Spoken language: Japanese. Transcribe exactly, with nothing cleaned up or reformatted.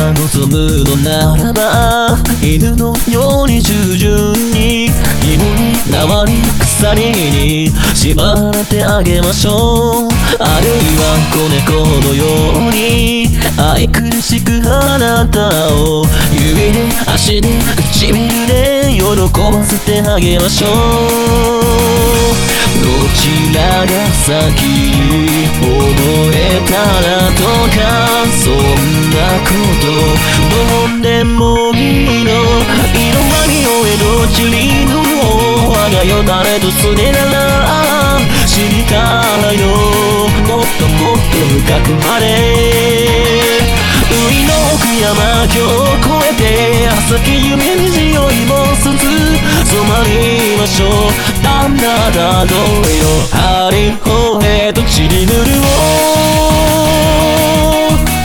が望むのならば、犬のように従順に芋に縄に鎖に縛られてあげましょう。あるいは子猫のように愛くるしくあなたを指で足で唇で喜ばせてあげましょう。どちらが先に覚えたらとか、そんなことどうでもいいの。色は匂えどちりの我がよ誰とそれなら知りたいの。もっともっと深くまで海の奥山境を越えて先夢に強いもう一つ染まりましょう。あなたの色針をへと散りぬる